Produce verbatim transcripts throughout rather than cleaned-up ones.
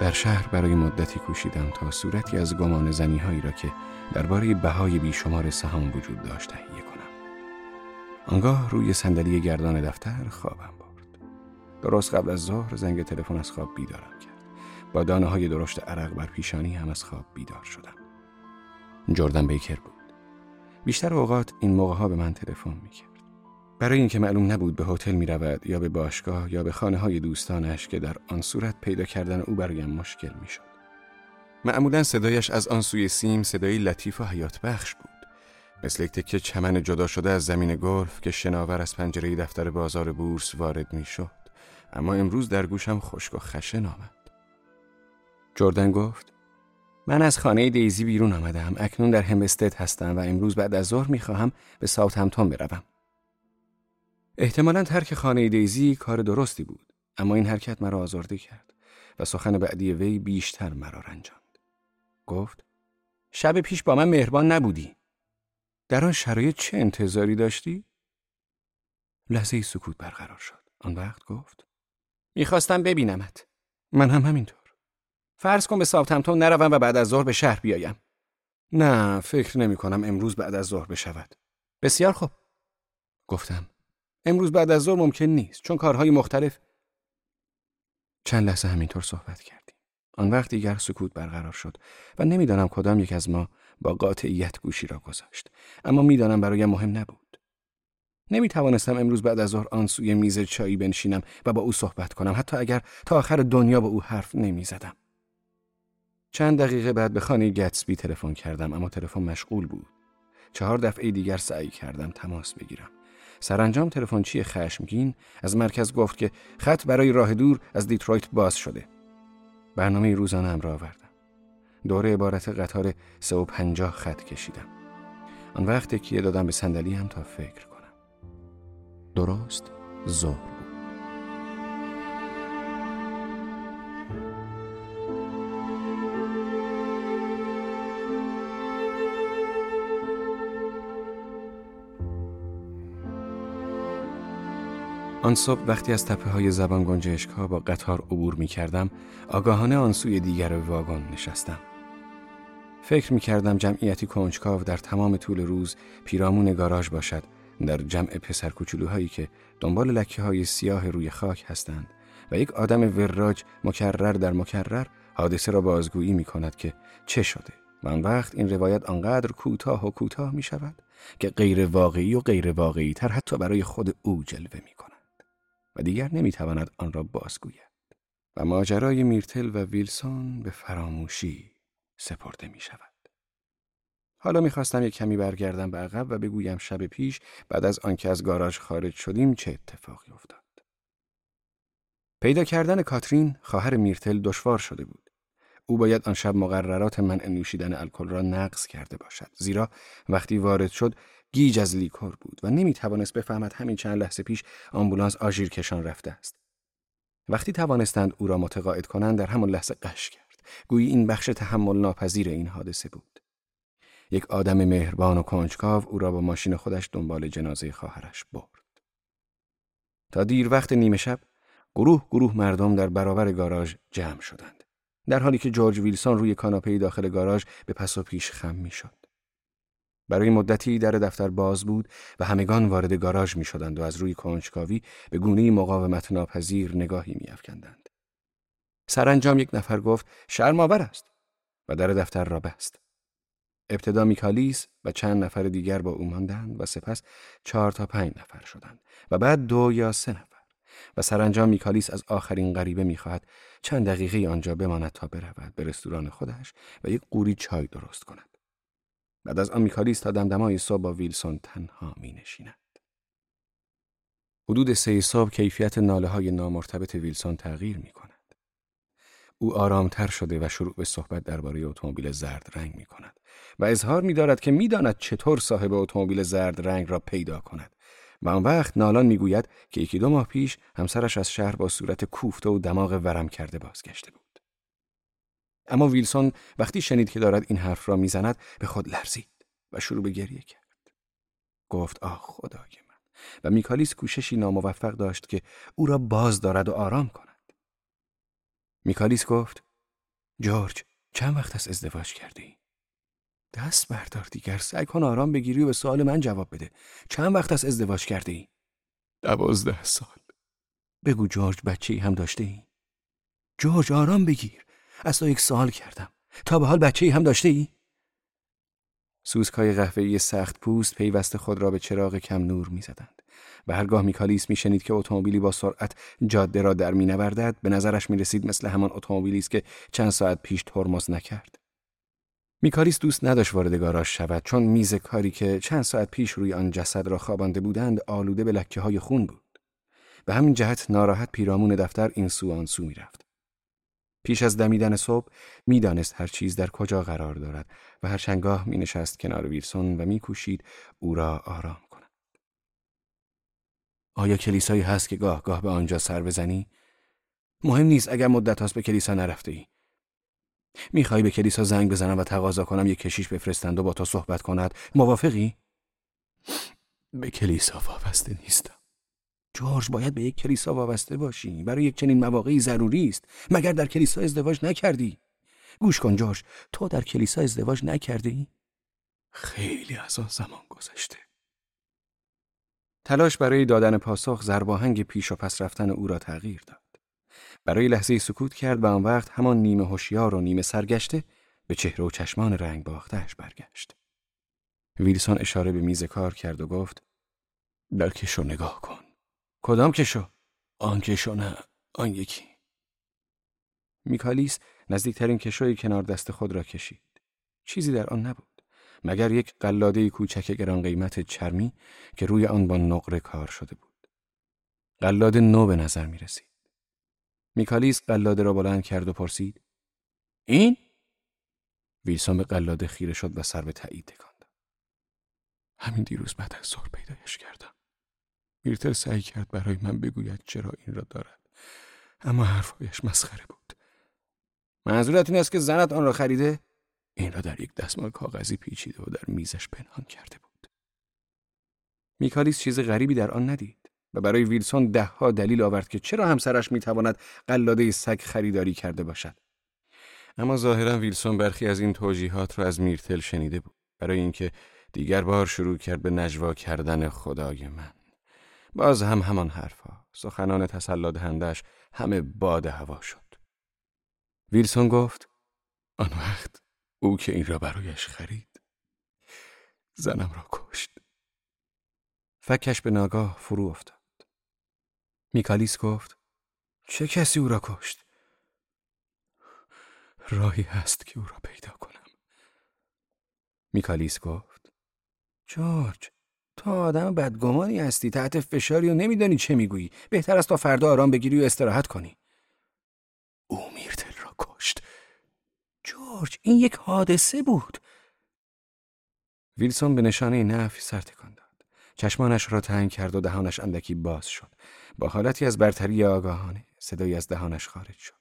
در شهر برای مدتی کوشیدم تا صورتی از گمان زنی هایی را که درباره بهای بیشمار سهام وجود داشت تهیه کنم. آنگاه روی صندلی گردان دفتر خوابم برد. درست قبل از ظهر زنگ تلفن از خواب بیدارم کرد. با دانه های درشت عرق بر پیشانی هم از خواب بیدار شدم. جردن بیکر بود. بیشتر اوقات این موقع ها به من تلفن میکرد. برای اینکه معلوم نبود به هتل می رود یا به باشگاه یا به خانه های دوستانش که در آن صورت پیدا کردن او برایم مشکل می شد. معمولا صدایش از آن سوی سیم صدایی لطیف و حیات بخش بود. مثل یک تکه چمن جدا شده از زمین گلف که شناور از پنجره دفتر بازار بورس وارد می شد. اما امروز در گوشم خشک و خشن آمد. جردن گفت: من از خانه دیزی بیرون آمدم. اکنون در همستد هستم و امروز بعد از ظهر می خواهم به ساوثهمپتون بروم. احتمالاً ترک خانه دیزی کار درستی بود، اما این حرکت مرا آزرده کرد و سخن بعدی وی بیشتر مرا رنجاند. گفت: شب پیش با من مهربان نبودی. در آن شرایط چه انتظاری داشتی؟ لحظه‌ای سکوت برقرار شد. آن وقت گفت: میخواستم ببینمت. من هم همینطور. فرض کن به ساوثهمپتون نروم و بعد از ظهر به شهر بیایم. نه، فکر نمی کنم امروز بعد از ظهر بشود. بسیار خوب. گفتم: امروز بعد از ظهر ممکن نیست چون کارهای مختلف. چند لحظه همینطور صحبت کردیم. آن وقت دیگر سکوت برقرار شد و نمیدانم کدام یک از ما با قاطعیت گوشی را گذاشت، اما میدانم برایم مهم نبود. نمیتوانستم امروز بعد از ظهر آن سوی میز چایی بنشینم و با او صحبت کنم، حتی اگر تا آخر دنیا با او حرف نمیزدم. چند دقیقه بعد به خانه گتسبی تلفن کردم، اما تلفن مشغول بود. چهار دفعه دیگر سعی کردم تماس بگیرم. سرانجام تلفنچی خشمگین از مرکز گفت که خط برای راه دور از دیترویت باز شده. برنامه روزانه‌ام را آوردم. دوره عبارت قطار سه و پنجاه خط کشیدم. آن وقت تکیه دادم به صندلی‌ام تا فکر کنم. درست ظهر بود. آن صبح وقتی از تپه‌های زبان گنجشک‌ها با قطار عبور می‌کردم، آگاهانه آن سوی دیگر واگن نشستم. فکر می‌کردم جمعیتی کنجکاو در تمام طول روز پیرامون گاراژ باشد، در جمع پسر کوچولوهایی که دنبال لکه‌های سیاه روی خاک هستند و یک آدم وراج مکرر در مکرر حادثه را بازگویی می‌کند که چه شده. و آن وقت این روایت آنقدر کوتاه و کوتاه می‌شود که غیر واقعی و غیر واقعی تر حتی برای خود او جلوه می‌کند و دیگر نمیتواند آن را بازگوید و ماجرای میرتل و ویلسون به فراموشی سپرده می شود. حالا میخواستم یک کمی برگردم به عقب و بگویم شب پیش بعد از آنکه از گاراژ خارج شدیم چه اتفاقی افتاد. پیدا کردن کاترین خواهر میرتل دشوار شده بود. او باید آن شب مقررات منع نوشیدن الکل را نقض کرده باشد، زیرا وقتی وارد شد گیج از لیکور بود و نمیتوانست بفهمد همین چند لحظه پیش آمبولانس آژیر کشان رفته است. وقتی توانستند او را متقاعد کنند در همان لحظه قش کرد، گویی این بخش تحمل ناپذیر این حادثه بود. یک آدم مهربان و کنجکاو او را با ماشین خودش دنبال جنازه خواهرش برد. تا دیر وقت نیمه شب گروه گروه مردم در برابر گاراژ جمع شدند، در حالی که جورج ویلسون روی کاناپه داخل گاراژ به پس و پیش خم میشد. برای مدتی در دفتر باز بود و همگان وارد گاراژ می شدند و از روی کنجکاوی به گونه‌ای مقاومت ناپذیر نگاهی می افکندند. سرانجام یک نفر گفت شرم‌آور است و در دفتر را بست. ابتدا میکالیس و چند نفر دیگر با او ماندند و سپس چهار تا پنج نفر شدند و بعد دو یا سه نفر و سرانجام میکالیس از آخرین غریبه میخواهد چند دقیقه آنجا بماند تا برود به رستوران خودش و یک قوری چای درست کند. بعد از آن میکالیس تا دمدمای صبح با ویلسون تنها می نشیند. حدود سه صبح کیفیت ناله های نامرتبط ویلسون تغییر می کند. او آرامتر شده و شروع به صحبت درباره اتومبیل زرد رنگ می کند و اظهار می دارد که می داند چطور صاحب اتومبیل زرد رنگ را پیدا کند و آن وقت نالان می گوید که یکی دو ماه پیش همسرش از شهر با صورت کوفته و دماغ ورم کرده بازگشته بود. اما ویلسون وقتی شنید که دارد این حرف را می زند به خود لرزید و شروع به گریه کرد. گفت آه خدای من، و میکالیس کوششی ناموفق داشت که او را باز دارد و آرام کند. میکالیس گفت جورج، چند وقت است ازدواج کردی؟ دست بردار دیگر، سعی کن آرام بگیری و به سوال من جواب بده. چند وقت است ازدواج کردی؟ دوازده سال. بگو جورج، بچه‌ای هم داشته ای؟ جورج آرام بگیر. از تو یک سوال کردم. تا به حال بچه‌ای هم داشته ای؟ سوسکای قهوه‌ای سخت پوست پیوسته خود را به چراغ کم نور می‌زدند و هرگاه میکالیس میشنید که اتومبیلی با سرعت جاده را در مینوردد، به نظرش میرسید مثل همان اتومبیلی است که چند ساعت پیش ترمز نکرد. میکالیس دوست نداشت وارد گاراژ شود، چون میز کاری که چند ساعت پیش روی آن جسد را خوابانده بودند آلوده به لکه‌های خون بود. به همین جهت ناراحت پیرامون دفتر این سو آن سو میرفت. پیش از دمیدن صبح میدانست هر چیز در کجا قرار دارد و هر چندگاه می نشست کنار ویلسون و می کوشید او را آرام کند. آیا کلیسایی هست که گاه گاه به آنجا سر بزنی؟ مهم نیست اگر مدت هاست به کلیسا نرفته ای. میخوای به کلیسا زنگ بزنم و تقاضا کنم یک کشیش بفرستند و با تو صحبت کند؟ موافقی؟ به کلیسا وابسته نیستم. جورج، باید به یک کلیسا وابسته باشی. برای یک چنین مواقعی ضروری است. مگر در کلیسا ازدواج نکردی؟ گوش کن جورج، تو در کلیسا ازدواج نکردی؟ خیلی از آن زمان گذشته. تلاش برای دادن پاسخ ضرباهنگ پیش و پس رفتن او را تغییر داد. برای لحظه سکوت کرد و آن وقت همان نیمه هوشیار و نیمه سرگشته به چهره و چشمان رنگ باخته‌اش برگشت. ویلسون اشاره به میز کار کرد و گفت: در کشو نگاه کن. کدام کشو؟ آن کشو نه، آن یکی. میکالیس نزدیکترین کشوی کنار دست خود را کشید. چیزی در آن نبود مگر یک قلاده کوچک گران قیمت چرمی که روی آن با نقره کار شده بود. قلاده نو به نظر می رسید. میکالیس قلاده را بلند کرد و پرسید: این؟ ویلسون به قلاده خیره شد و سر به تایید تکان داد. همین دیروز بعد از ظهر پیدایش کردم. میرتل سعی کرد برای من بگوید چرا این را دارد، اما حرفایش مسخره بود. منظورت این است که زنت آن را خریده؟ این را در یک دستمال کاغذی پیچیده و در میزش پنهان کرده بود. میکالیس چیز غریبی در آن ندید و برای ویلسون ده ها دلیل آورد که چرا همسرش میتواند قلاده سگ خریداری کرده باشد. اما ظاهرا ویلسون برخی از این توجیهات را از میرتل شنیده بود. برای اینکه دیگر بار شروع کرد به نجوا کردن خدای من. باز هم همان حرفها، سخنان تسلی دهنده‌اش همه باد هوا شد. ویلسون گفت: آن وقت او که این را برایش خرید زنم را کشت. فکش به ناگاه فرو افتاد. میکالیس گفت: چه کسی او را کشت؟ راهی هست که او را پیدا کنم. میکالیس گفت: جورج، تو آدم بدگمانی هستی، تحت فشاری و نمیدانی چه میگویی. بهتر است تا فردا آرام بگیری و استراحت کنی. او میرتل را کشت. جورج، این یک حادثه بود. ویلسون به نشانه نفی سر تکان داد. چشمانش را تنگ کرد و دهانش اندکی باز شد. با حالتی از برتری آگاهانه صدایی از دهانش خارج شد.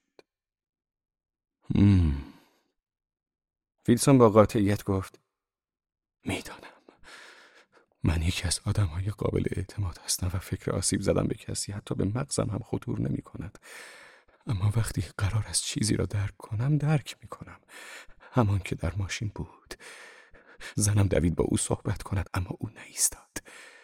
مم. ویلسون با قاطعیت گفت: میدانم. من یکی از آدم‌های قابل اعتماد هستم و فکر آسیب زدن به کسی حتی به مغزم هم خطور نمی کند. اما وقتی قرار است چیزی را درک کنم درک می کنم. همان که در ماشین بود. زنم دوید با او صحبت کند اما او نایستاد.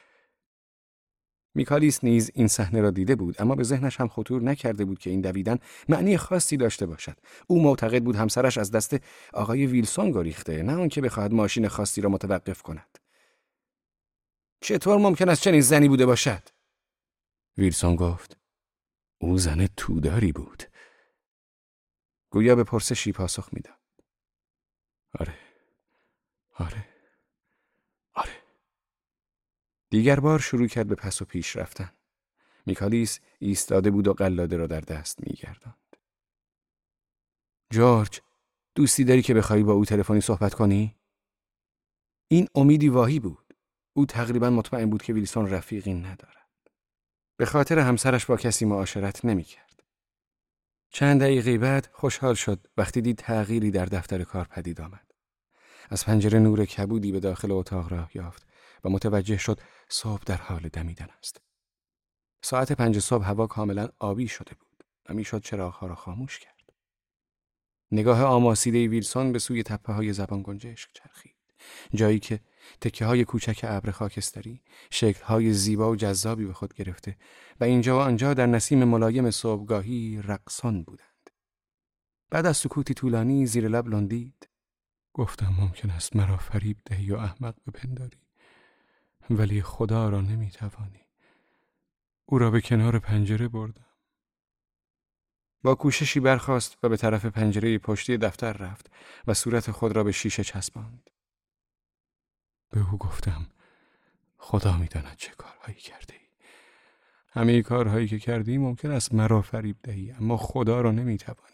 میکالیس نیز این صحنه را دیده بود، اما به ذهنش هم خطور نکرده بود که این دویدن معنی خاصی داشته باشد. او معتقد بود همسرش از دست آقای ویلسون گریخته، نه آن که بخواهد ماشین خاصی را متوقف کند. چطور ممکن است چنین زنی بوده باشد؟ ویلسون گفت: او زن توداری بود. گویا به پرسشی پاسخ میداد. آره، آره، آره. دیگر بار شروع کرد به پس و پیش رفتن. میکالیس ایستاده بود و قلاده را در دست میگرداند. جورج، دوستی داری که بخوای با او تلفنی صحبت کنی؟ این امیدی واهی بود. او تقریبا مطمئن بود که ویلسون رفیقی ندارد. به خاطر همسرش با کسی معاشرت نمی‌کرد. چند دقیقه بعد خوشحال شد وقتی دید تغییری در دفتر کار پدید آمد. از پنجره نور کبودی به داخل اتاق راه یافت و متوجه شد صبح در حال دمیدن است. ساعت پنج صبح هوا کاملا آبی شده بود و میشد چراغ‌ها را خاموش کرد. نگاه آماسیده ویلسون به سوی تپه های زبان گنجشک چرخید، جایی که تکه های کوچک ابر خاکستری شکل های زیبا و جذابی به خود گرفته و اینجا و آنجا در نسیم ملایم صبحگاهی رقصان بودند. بعد از سکوتی طولانی زیر لب لندید: گفتم ممکن است مرا فریب دهی و احمق بپنداری، ولی خدا را نمیتوانی. او را به کنار پنجره بردم. با کوششی برخاست و به طرف پنجره پشتی دفتر رفت و صورت خود را به شیشه چسباند. به او گفتم خدا می‌داند چه کارهایی کرده ای. همه کارهایی که کردی ممکن است مرا فریب دهی، اما خدا را نمیتوانی.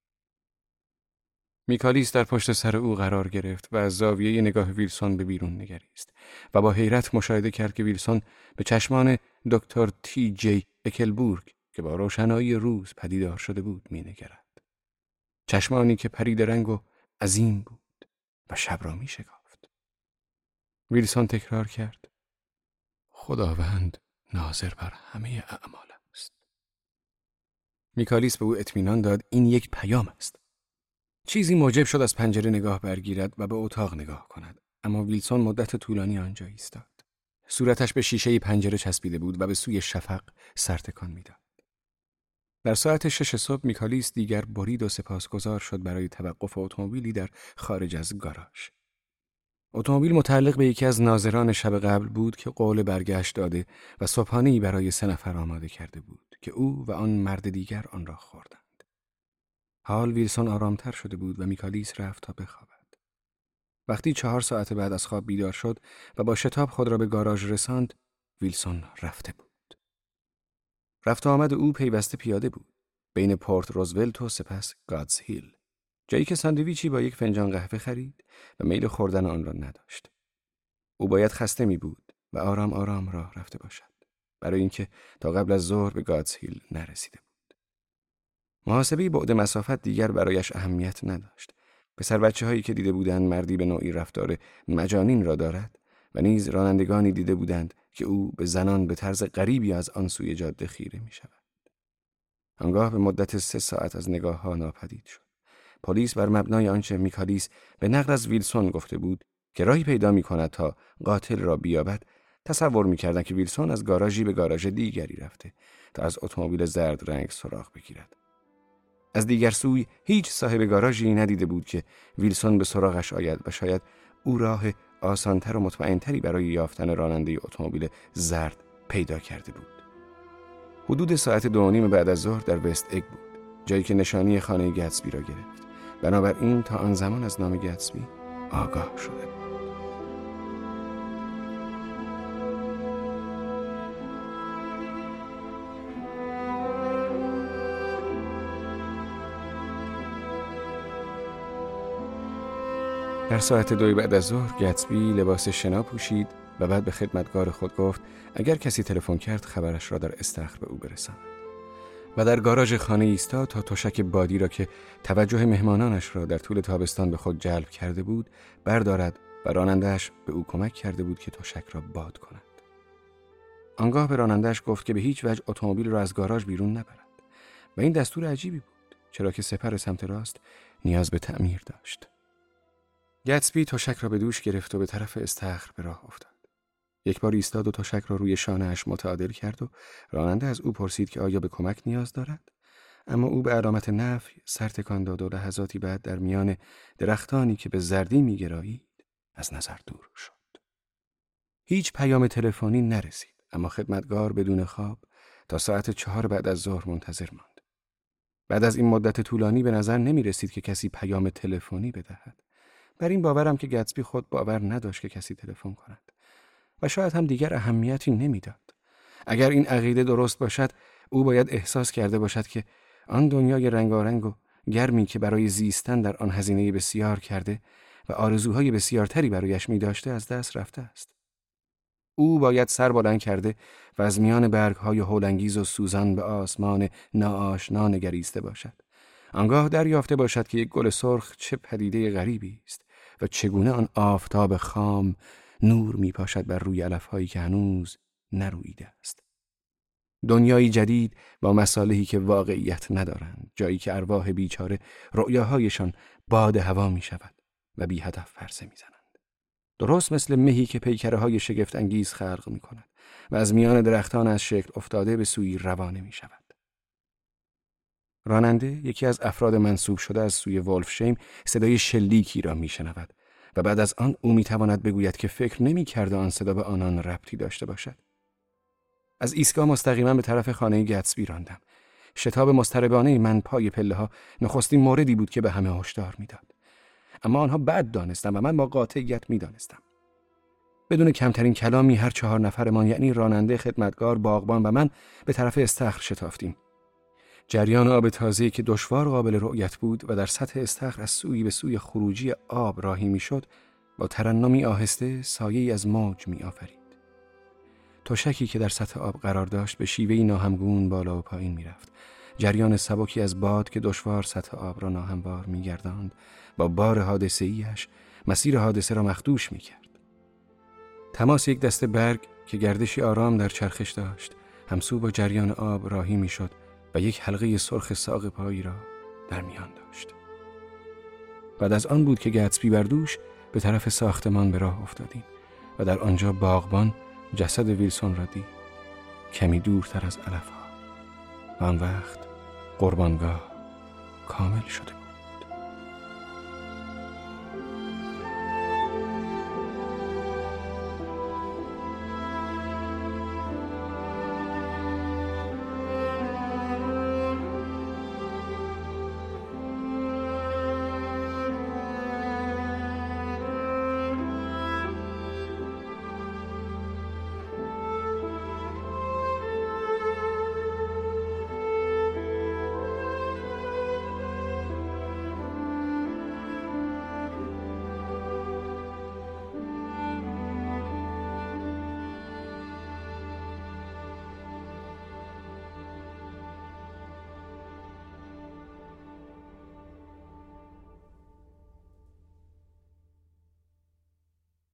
میکالیس در پشت سر او قرار گرفت و از زاویه نگاه ویلسون به بیرون نگریست و با حیرت مشاهده کرد که ویلسون به چشمان دکتر تی جی اکلبورگ که با روشنایی روز پدیدار شده بود مینگرد. چشمانی که پرید رنگ و عظیم بود و شب را میشکافت. ویلسون تکرار کرد: خداوند ناظر بر همه اعمال است. میکالیس به او اطمینان داد این یک پیام است. چیزی موجب شد از پنجره نگاه برگیرد و به اتاق نگاه کند، اما ویلسون مدت طولانی آنجا ایستاد. صورتش به شیشه پنجره چسبیده بود و به سوی شفق سر تکان میداد. در ساعت شش صبح میکالیس دیگر برید و سپاسگزار شد برای توقف اتومبیلی در خارج از گاراژ. اتومبیل متعلق به یکی از ناظران شب قبل بود که قول برگشت داده و صبحانه‌ای برای سه نفر آماده کرده بود که او و آن مرد دیگر آن را خوردند. حال ویلسون آرامتر شده بود و میکالیس رفت تا بخوابد. وقتی چهار ساعت بعد از خواب بیدار شد و با شتاب خود را به گاراژ رساند، ویلسون رفته بود. رفت و آمد او پیوسته پیاده بود، بین پورت روزولت و سپس گادز هیل، جایی که ساندویچی با یک فنجان قهوه خرید و میل خوردن آن را نداشت. او باید خسته می بود و آرام آرام راه رفته باشد، برای اینکه تا قبل از ظهر به گادز هیل نرسیده بود. محاسبه بعد مسافت دیگر برایش اهمیت نداشت. پسر بچه هایی که دیده بودند مردی به نوعی رفتار مجانین را دارد و نیز رانندگانی دیده بودند که او به زنان به طرز غریبی از آن سوی جاده خیره می شود. آنگاه به مدت سه ساعت از نگاه ها ناپدید شد. پلیس بر مبنای آنچه میکالیس به نقل از ویلسون گفته بود که راهی پیدا می کند تا قاتل را بیابد، تصور می کردند که ویلسون از گاراژی به گاراژ دیگری رفته تا از اتومبیل زرد رنگ سراغ بگیرد. از دیگر سوی هیچ صاحب گاراژی ندیده بود که ویلسون به سراغش آید و شاید او راه آسانتر و مطمئنتری برای یافتن راننده اتومبیل زرد پیدا کرده بود. حدود ساعت دو و نیم بعد از ظهر در وست اگ بود، جایی که نشانی خانه گتسبی را گرفت. بنابراین تا آن زمان از نام گتسبی آگاه شده بود. در ساعت دوی بعد از ظهر گتسبی لباس شنا پوشید و بعد به خدمتگار خود گفت اگر کسی تلفن کرد خبرش را در استخر به او برساند و در گاراژ خانه ایستاد تا تشک بادی را که توجه مهمانانش را در طول تابستان به خود جلب کرده بود بردارد و راننده‌اش به او کمک کرده بود که تشک را باد کند. آنگاه به راننده‌اش گفت که به هیچ وجه اتومبیل را از گاراژ بیرون نبرد و این دستور عجیبی بود، چرا که سپر سمت راست نیاز به تعمیر داشت. گتسبی تشک را به دوش گرفت و به طرف استخر به راه افتاد. یک بار ایستاد و تشک را روی شانه‌اش متعادل کرد و راننده از او پرسید که آیا به کمک نیاز دارد، اما او به علامت نفی سر تکان داد و لحظاتی بعد در میان درختانی که به زردی می‌گرایید از نظر دور شد. هیچ پیام تلفنی نرسید، اما خدمتگار بدون خواب تا ساعت چهار بعد از ظهر منتظر ماند. بعد از این مدت طولانی به نظر نمی رسید که کسی پیام تلفنی بدهد. بر این باورم که گتسبی خود باور نداشت که کسی تلفن کند و شاید هم دیگر اهمیتی نمیداد. اگر این عقیده درست باشد، او باید احساس کرده باشد که آن دنیای رنگارنگ و گرمی که برای زیستن در آن هزینه بسیار کرده و آرزوهای بسیارتری برایش می داشته از دست رفته است. او باید سر بلند کرده و از میان برگ‌های هولانگیز و سوزان به آسمان ناآشنا نگریسته باشد. آنگاه دریافته باشد که یک گل سرخ چه پدیده غریبی است و چگونه آن آفتاب خام نور می پاشد بر روی علف‌هایی که هنوز نرویده است. دنیایی جدید با مصالحی که واقعیت ندارند، جایی که ارواح بیچاره رؤیاهایشان باد هوا می شود و بی هدف پرسه می زنند. درست مثل مهی که پیکره های شگفت انگیز خلق می کند و از میان درختان از شکل افتاده به سوی روانه می شود. راننده، یکی از افراد منصوب شده از سوی ولفشیم، صدای شلیکی را می شنود و بعد از آن او می تواند بگوید که فکر نمی کرده آن صدا به آنان ربطی داشته باشد. از ایستگاه مستقیما به طرف خانه گتسبی راندم. شتاب مضطربانه من پای پله ها نخستین موردی بود که به همه هشدار میداد. اما آنها بعد دانستم و من با قاطعیت میدانستم. بدون کمترین کلامی هر چهار نفرمان، یعنی راننده، خدمتگار، باغبان و من، به طرف استخر شتافتیم. جریان آب تازه‌ای که دشوار قابل رؤیت بود و در سطح استخر از سوی به سوی خروجی آب راهی میشد، با ترنمی آهسته سایه‌ای از موج میآفرید. تشکی که در سطح آب قرار داشت به شیوهی ناهمگون بالا و پایین میرفت. جریان سبکی از باد که دشوار سطح آب را ناهموار میگرداند با بار حادثه‌ایش مسیر حادثه را مخدوش میکرد. تماس یک دسته برگ که گردشی آرام در چرخش داشت همسو با جریان آب راهی میشد و یک حلقه سرخ ساق پایی را در میان داشت. بعد از آن بود که گتسبی بردوش به طرف ساختمان به راه افتادیم و در آنجا باغبان جسد ویلسون را دید، کمی دورتر از علف‌ها، و آن وقت قربانگاه کامل شده بود.